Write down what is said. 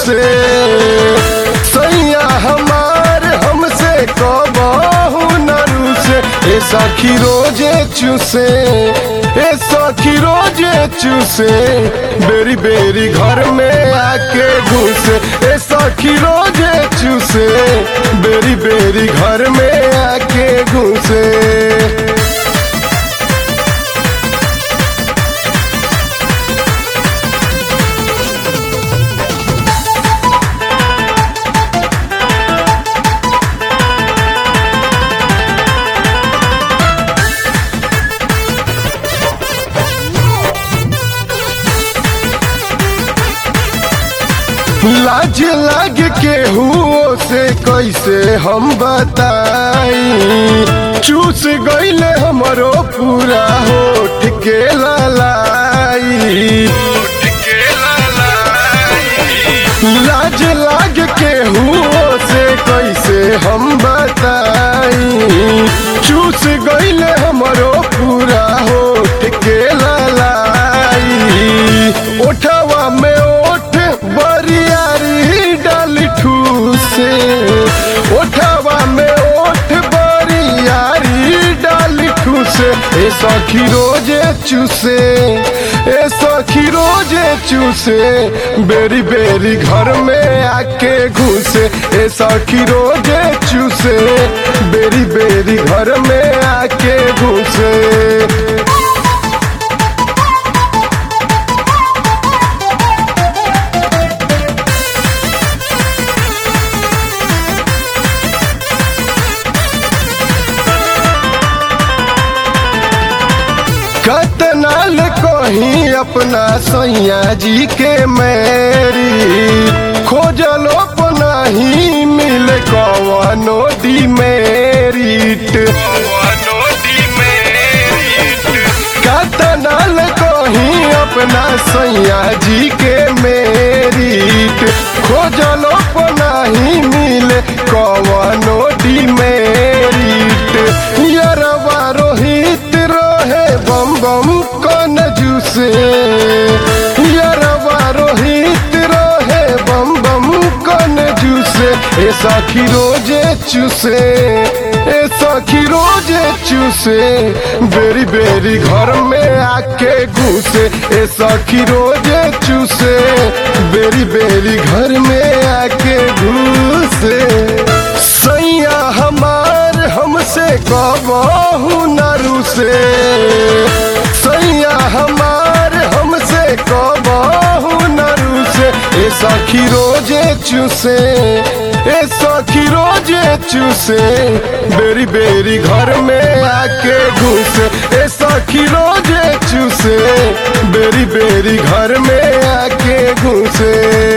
घुसे। सैया हमार हमसे कबहू न रुसे, ए सखी रोजे चूसे, ए सखी रोजे चूसे, बेरी बेरी घर में आके घुसे। ए सखी रोजे चूसे, बेरी बेरी घर में आके घुसे। लाज लाग के हुओ से कैसे हम बताई, चूस गईले हमरो पूरा होठ के ललाई। लाज लाग के हुओ से कैसे हम बताई, चूस गईले हमरो पूरा होठ के ललाई। ओठवा में ओठ बरियारी डाली ठूसे, ओठवा में ओठ बरियारी डाली ठूसे। ए सखी रोजे चूसे, ए सखी रोजे चूसे, बेरी बेरी घर में आके घुसे। ए सखी रोजे चूसे, बेरी बेरी घर में आके घुसे। कतनाल कहीं अपना सैया जी के मेरी, खोजलो अपना ही मिल कवनो डिमेरिट। कतनाल कहीं अपना सैया जी के मेरिट, खोजलो अपना ही मिल कवनो डिमेरिट। यरवा रोहित रोहे बम बम कन जूसे, यरवा रोहित रोहे बम बम कन जूसे। ए सखी रोजे चूसे, ए सखी रोजे चूसे, बेरी बेरी घर में आके घुसे। ए सखी रोजे चूसे, बेरी बेरी घर में आके घुसे। सैया हमार हमसे कबहू न रुसे, सैया हमार हमसे कबहू न रुसे। ए सखी रोजे चूसे, ए सखी रोजे चूसे, बेरी बेरी घर में आके घुसे। ए सखी रोजे चूसे, बेरी बेरी घर में आके घुसे।